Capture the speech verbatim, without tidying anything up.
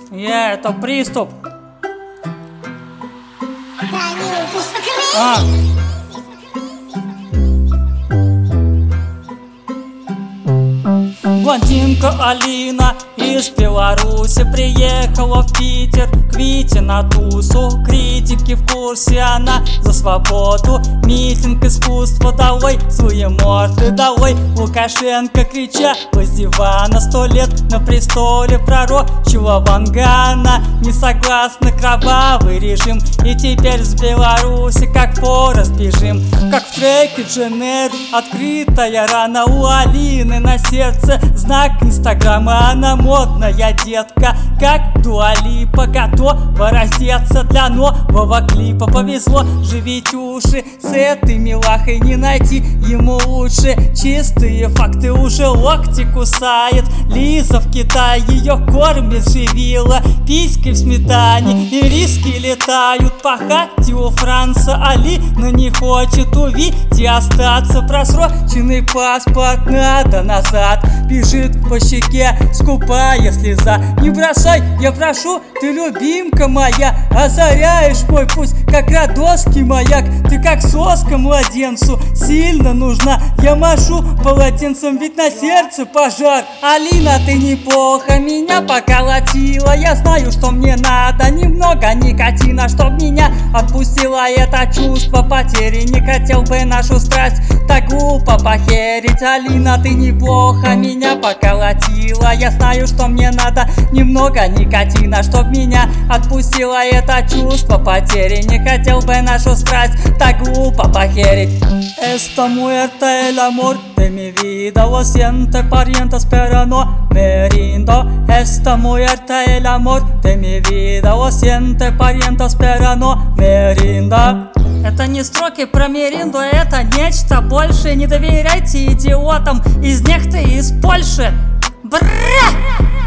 Я, это приступ. Данил, ты что, А. Блондинка Алина из Беларуси приехала в Питер к Вите на тусу. Критики в курсе, она за свободу. Митинг искусства долой, злые морды долой. Лукашенко крича с дивана: сто лет на престоле пророчила Вангана. Не согласны кровавый режим, и теперь с Беларуси как Форест бежим. Как в треке Дженер, открытая рана у Алины на сердце, знак инстаграма, она модная детка. Как Дуа Липа готова раздеться для нового клипа. Повезло, живите уши, с этой милахой не найти ему лучше. Чистые факты, уже локти кусает. Лиза в Китае ее кормит живила писькой в сметане, и риски летают по хате у Франца. Алина не хочет увидеть и остаться. Просроченный паспорт надо назад. Бежит по щеке скупая слеза. Не бросай, я прошу, ты, любимка моя, озаряешь мой путь, как радостский маяк. Ты как соска младенцу, сильно нужна. Я машу полотенцем, ведь на сердце пожар. Алина, ты неплохо меня поколотила. Я знаю, что мне надо немного никотина, чтоб меня отпустило это чувство потери. Не хотел бы нашу страсть так глупо похерить. Алина, ты неплохо меня поколотила. Я знаю, что мне надо немного никотина, чтоб меня отпустило это чувство потери. Не хотел бы нашу страсть так глупо похерить. Esta muerte el amor de mi vida, lo siento parientes pero no me rindo. Esta muerte el amor de mi vida, lo siento parientes pero no me rindo. Это не строки про Миринду, это нечто большее. Не доверяйте идиотам из нехты из Польши. Бра!